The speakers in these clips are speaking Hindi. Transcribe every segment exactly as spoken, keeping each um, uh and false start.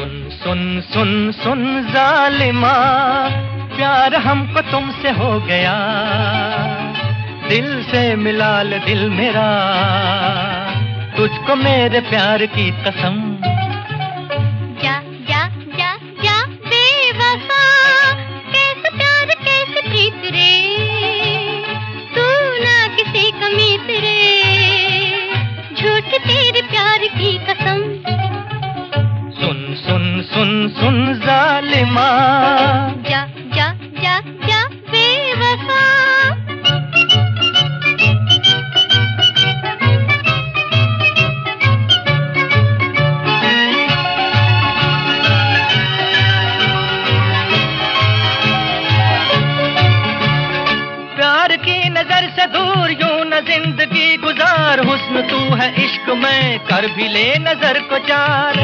सुन सुन सुन सुन जालिमा, प्यार हमको तुमसे हो गया, दिल से मिला ले दिल मेरा, तुझको मेरे प्यार की कसम। जा जा जा जा बेवफा, कैसे प्यार कैसे प्रीत रे, तू ना किसी का मीत रे, झूठ तेरे प्यार की कसम। सुन सुन सुन सुन जालिमा, जा जा जा जा बेवफा। प्यार की नजर से दूर यूं न जिंदगी गुजार, हुस्न तू है इश्क में कर भी ले नजर को चार।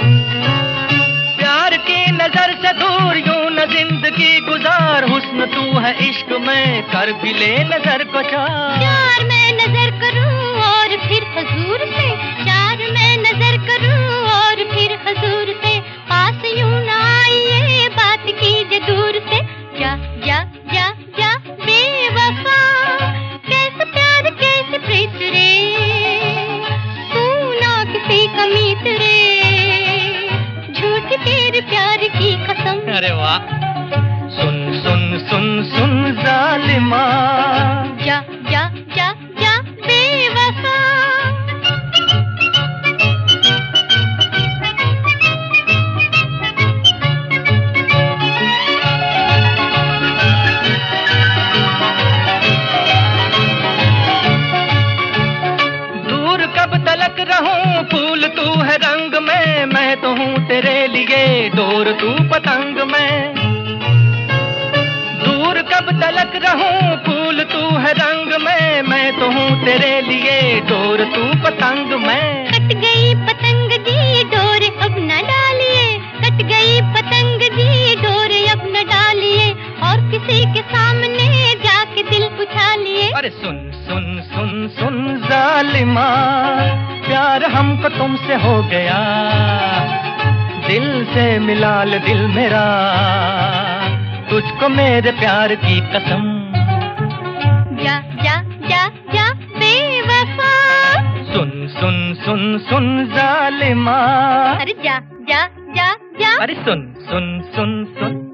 प्यार की नजर से दूर यूं न जिंदगी गुजार, हुस्न तू है इश्क में कर भी ले नजर को चार। चार मैं नजर करूं और फिर हुजूर से, चार मैं नजर करूं और फिर हुजूर से, पास यूं ना आइए बात कीजिए दूर से। जा जा जा जा बेवफा, कैसे प्यार कैसे प्रीत रे, तू ना किसी का मीत रे, झूठ तेरे प्यार की कसम। अरे वाह। सुन सुन सुन सुन जालिमा, जा जा जा जा बेवफा। दूर कब तलक रहूं फूल तू है रंग में, मैं तो हूँ तेरे लिए डोर तू पतंग में। दूर कब तलक रहूं फूल तू है रंग में, मैं तो हूँ तेरे लिए डोर तू पतंग में। कट गई पतंग जी डोर अब न डालिए, कट गई पतंग जी डोर अब न डालिए, और किसी के सामने जाके दिल उठा लिए। अरे सुन सुन सुन सुन जालिमा, प्यार हमको तुमसे हो गया, दिल से मिला ले दिल मेरा, तुझको मेरे प्यार की कसम। जा जा जा जा बेवफा। सुन सुन सुन सुन जालिमा, अरे जा जा जा जा। अरे सुन सुन सुन सुन